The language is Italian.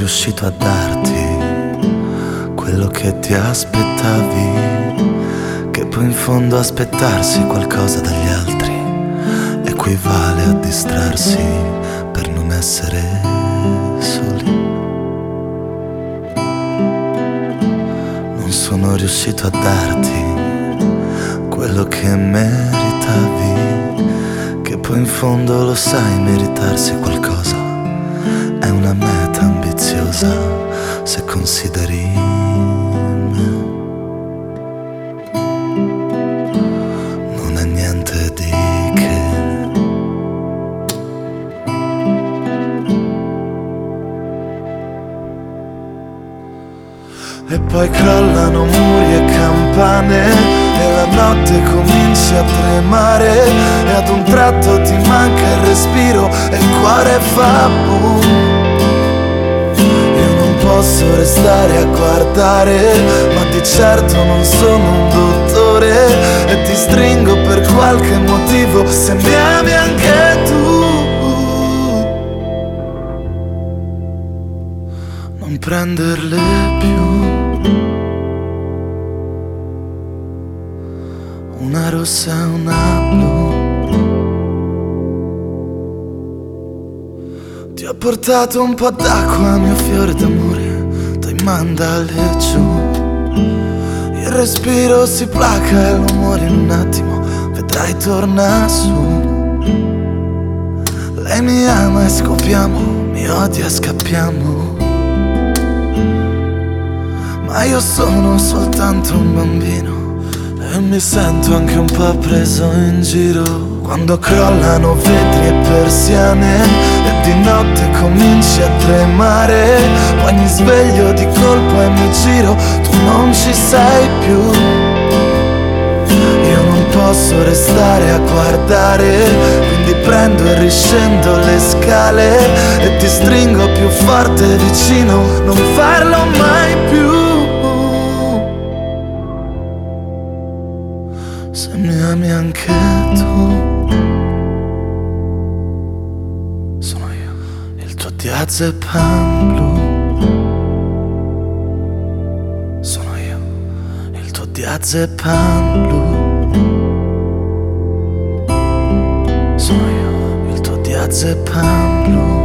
riuscito a darti quello che ti aspettavi, che poi in fondo aspettarsi qualcosa dagli altri equivale a distrarsi per non essere soli. Non sono riuscito a darti quello che meritavi, che poi in fondo lo sai, meritarsi qualcosa è una meta ambiziosa se consideri me. Non è niente di che. E poi crollano muri e campane e la notte cominci a tremare e ad un tratto ti manca il respiro e il cuore fa boom. Io non posso restare a guardare, ma di certo non sono un dottore, e ti stringo per qualche motivo se mi ami anche tu. Non prenderle più, una rossa e una blu. Ti ho portato un po' d'acqua, mio fiore d'amore, dai mandale giù. Il respiro si placa e l'umore in un attimo, vedrai torna su. Lei mi ama e scopriamo, mi odia e scappiamo, ma io sono soltanto un bambino e mi sento anche un po' preso in giro. Quando crollano vetri e persiane e di notte cominci a tremare, poi mi sveglio di colpo e mi giro, tu non ci sei più. Io non posso restare a guardare, quindi prendo e riscendo le scale e ti stringo più forte vicino, non farlo mai più. Se mi ami anche tu, sono io, il tuo diazepam blu. Sono io, il tuo diazepam blu. Sono io, il tuo diazepam blu.